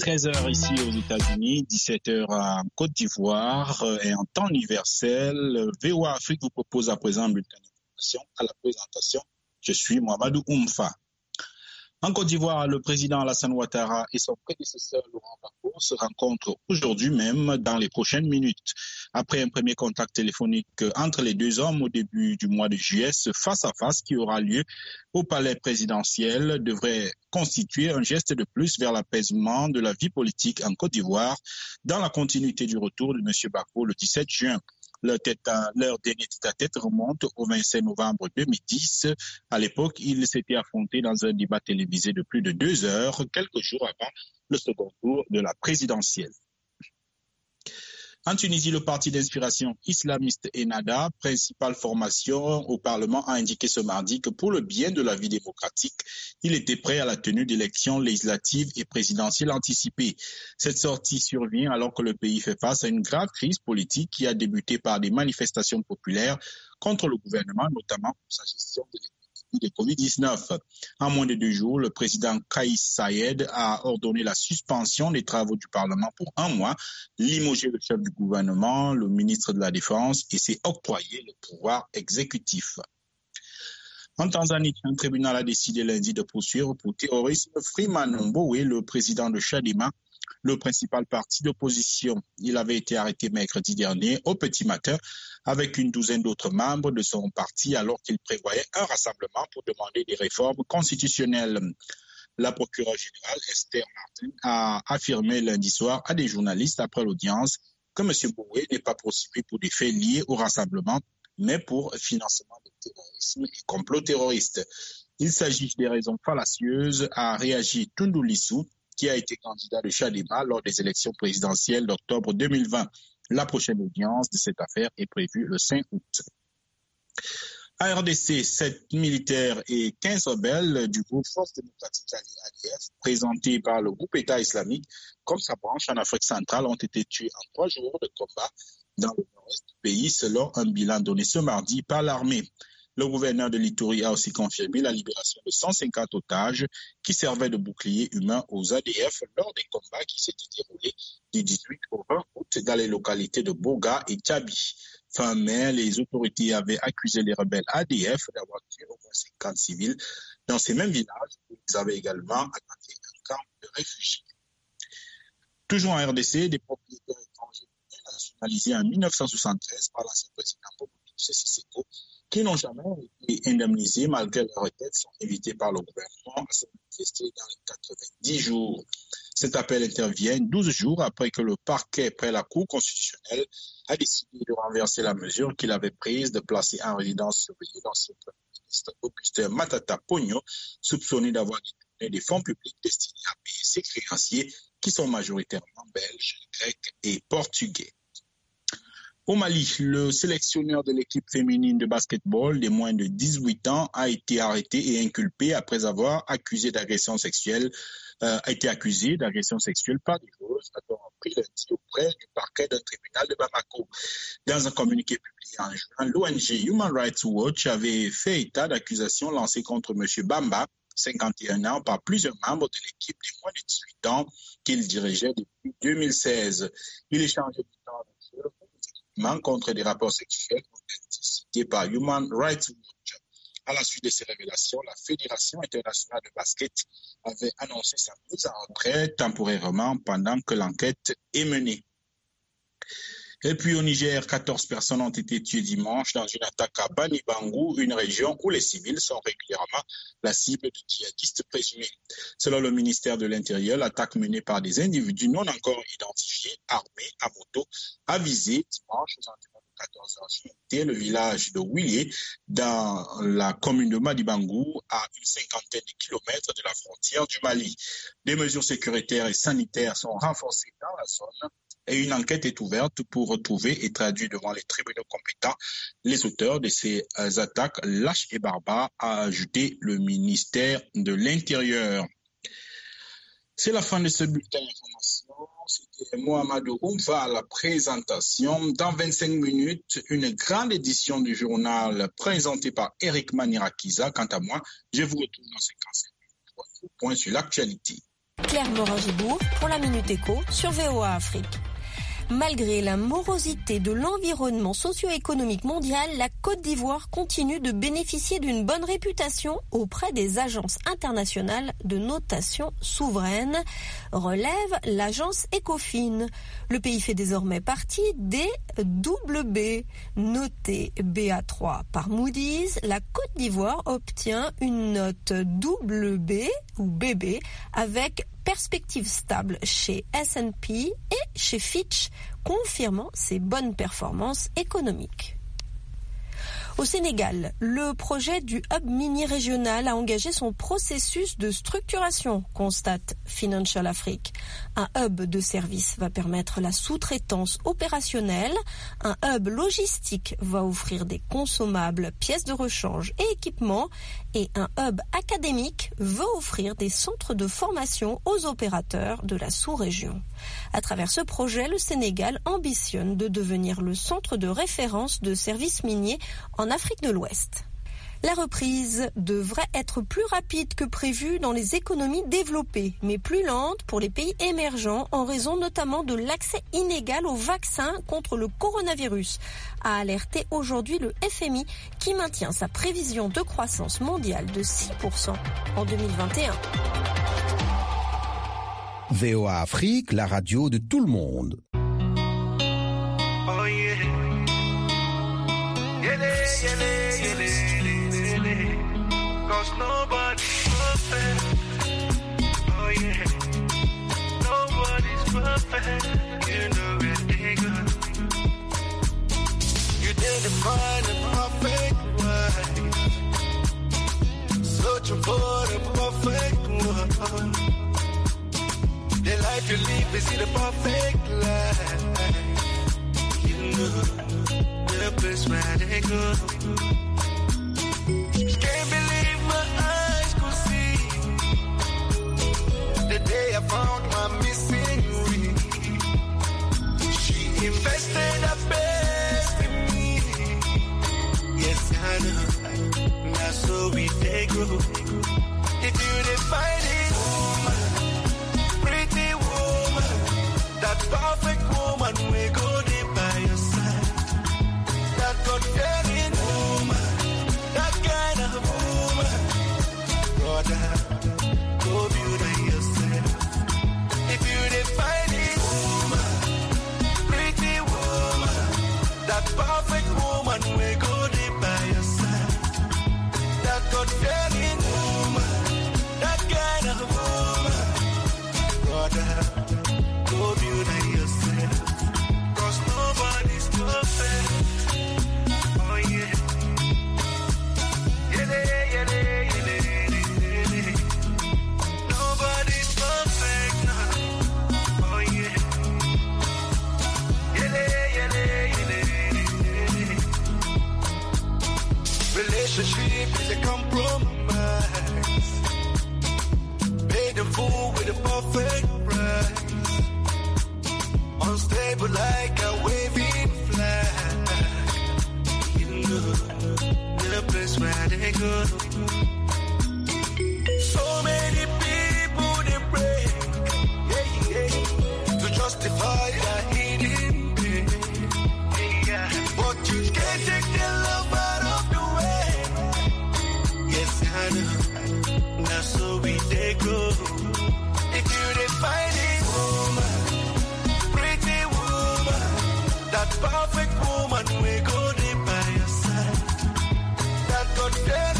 13h ici aux États-Unis, 17h en Côte d'Ivoire et en temps universel. VOA Afrique vous propose à présent un bulletin d'information. À la présentation, je suis Mohamedou Oumfa. En Côte d'Ivoire, le président Alassane Ouattara et son prédécesseur Laurent Gbagbo se rencontrent aujourd'hui même dans les prochaines minutes. Après un premier contact téléphonique entre les deux hommes au début du mois de juillet, ce face-à-face qui aura lieu au palais présidentiel devrait constituer un geste de plus vers l'apaisement de la vie politique en Côte d'Ivoire dans la continuité du retour de M. Gbagbo le 17 juin. Leur dernier tête-à-tête remonte au 27 novembre 2010. À l'époque, ils s'étaient affrontés dans un débat télévisé de plus de 2 heures, quelques jours avant le second tour de la présidentielle. En Tunisie, le parti d'inspiration islamiste Ennahda, principale formation au Parlement, a indiqué ce mardi que pour le bien de la vie démocratique, il était prêt à la tenue d'élections législatives et présidentielles anticipées. Cette sortie survient alors que le pays fait face à une grave crise politique qui a débuté par des manifestations populaires contre le gouvernement, notamment pour sa gestion de Covid-19. En moins de 2 jours, le président Kais Saied a ordonné la suspension des travaux du Parlement pour 1 mois, limogé le chef du gouvernement, le ministre de la Défense, et s'est octroyé le pouvoir exécutif. En Tanzanie, un tribunal a décidé lundi de poursuivre pour terrorisme Freeman Mbowe, le président de Chadema, le principal parti d'opposition. Il avait été arrêté mercredi dernier au petit matin avec une douzaine d'autres membres de son parti alors qu'il prévoyait un rassemblement pour demander des réformes constitutionnelles. La procureure générale Esther Martin a affirmé lundi soir à des journalistes après l'audience que M. Mbowe n'est pas poursuivi pour des faits liés au rassemblement, mais pour financement de terrorisme et complot terroriste. Il s'agit des raisons fallacieuses, a réagi Tundu Lissu, qui a été candidat de Chadema lors des élections présidentielles d'octobre 2020. La prochaine audience de cette affaire est prévue le 5 août. À RDC, 7 militaires et 15 rebelles du groupe Force démocratique alliée ADF, présentés par le groupe État islamique comme sa branche en Afrique centrale, ont été tués en 3 jours de combat dans le nord-est du pays, selon un bilan donné ce mardi par l'armée. Le gouverneur de l'Ituri a aussi confirmé la libération de 150 otages qui servaient de bouclier humain aux ADF lors des combats qui s'étaient déroulés du 18 au 20 août dans les localités de Boga et Tchabi. Fin mai, les autorités avaient accusé les rebelles ADF d'avoir tué au moins 50 civils dans ces mêmes villages où ils avaient également attaqué un camp de réfugiés. Toujours en RDC, des propriétaires étrangers nationalisés en 1973 par l'ancien président Mobutu Sese Seko qui n'ont jamais été indemnisés malgré leur retraite sont invités par le gouvernement à se manifester dans les 90 jours. Cet appel intervient 12 jours après que le parquet près la Cour constitutionnelle a décidé de renverser la mesure qu'il avait prise de placer en résidence surveillée l'ancien premier ministre Augustin Matata Ponyo, soupçonné d'avoir détourné des fonds publics destinés à payer ses créanciers qui sont majoritairement belges, grecs et portugais. Au Mali, le sélectionneur de l'équipe féminine de basketball des moins de 18 ans a été arrêté et inculpé après avoir été accusé d'agression sexuelle par des joueuses appris lundi auprès du parquet d'un tribunal de Bamako. Dans un communiqué publié en juin, l'ONG Human Rights Watch avait fait état d'accusations lancées contre M. Bamba, 51 ans, par plusieurs membres de l'équipe des moins de 18 ans qu'il dirigeait depuis 2016. Il est chargé du temps contre des rapports sexuels cités par Human Rights Watch. À la suite de ces révélations, la Fédération internationale de basket avait annoncé sa mise en retrait temporairement pendant que l'enquête est menée. Et puis au Niger, 14 personnes ont été tuées dimanche dans une attaque à Bani Bangou, une région où les civils sont régulièrement la cible de djihadistes présumés. Selon le ministère de l'Intérieur, l'attaque menée par des individus non encore identifiés, armés à moto, a visé dimanche aux environs de 14h le village de Ouillet, dans la commune de Madibangou, à une 50aine de kilomètres de la frontière du Mali. Des mesures sécuritaires et sanitaires sont renforcées dans la zone et une enquête est ouverte pour retrouver et traduire devant les tribunaux compétents les auteurs de ces attaques lâches et barbares, a ajouté le ministère de l'Intérieur. C'est la fin de ce bulletin d'information. C'était Mohamedou Oumfa à la présentation. Dans 25 minutes, une grande édition du journal présentée par Eric Manirakiza. Quant à moi, je vous retrouve dans 55 minutes pour un point sur l'actualité. Claire Morin-Gibourg pour la Minute Éco sur VOA Afrique. Malgré la morosité de l'environnement socio-économique mondial, la Côte d'Ivoire continue de bénéficier d'une bonne réputation auprès des agences internationales de notation souveraine, relève l'agence Ecofin. Le pays fait désormais partie des BB. Notée BA3 par Moody's, la Côte d'Ivoire obtient une note BB ou BB avec perspective stable chez S&P et chez Fitch, confirmant ses bonnes performances économiques. Au Sénégal, le projet du hub mini-régional a engagé son processus de structuration, constate Financial Afrique. Un hub de service va permettre la sous-traitance opérationnelle, un hub logistique va offrir des consommables, pièces de rechange et équipements, et un hub académique va offrir des centres de formation aux opérateurs de la sous-région. À travers ce projet, le Sénégal ambitionne de devenir le centre de référence de services miniers en Afrique de l'Ouest. La reprise devrait être plus rapide que prévu dans les économies développées, mais plus lente pour les pays émergents en raison notamment de l'accès inégal aux vaccins contre le coronavirus, a alerté aujourd'hui le FMI qui maintient sa prévision de croissance mondiale de 6% en 2021. VOA Afrique, la radio de tout le monde. Oh yeah. Cause nobody's perfect. Oh yeah. Nobody's perfect. You know it ain't good. You didn't find a perfect wife. Searching for the perfect one. The life you live is the perfect life. You know the place where they go. Can't believe my eyes could see the day I found my missing ring. She invested her best in me. Yes, I know. That's so we they go. If you define it, woman, pretty woman, that perfect woman, we go there by your side. That God-fearing woman, that kind of woman, brother, go beauty yourself. If you define it, woman, pretty woman, that perfect woman, we go there by your side. That God-fearing woman, that kind of woman, brother, go beauty yourself. Cause nobody's perfect. Oh yeah. Nobody's perfect now. Oh yeah. Relationship is a compromise. Pay the fool with a perfect price. Unstable like a waving flag. You know the place where they go. So many people they break, to justify their hidden pain. But you can't take their love out of the way. Yes, I know. That's so we they go. If you define it, woman, pretty woman, that perfect woman, we go there by your side. That God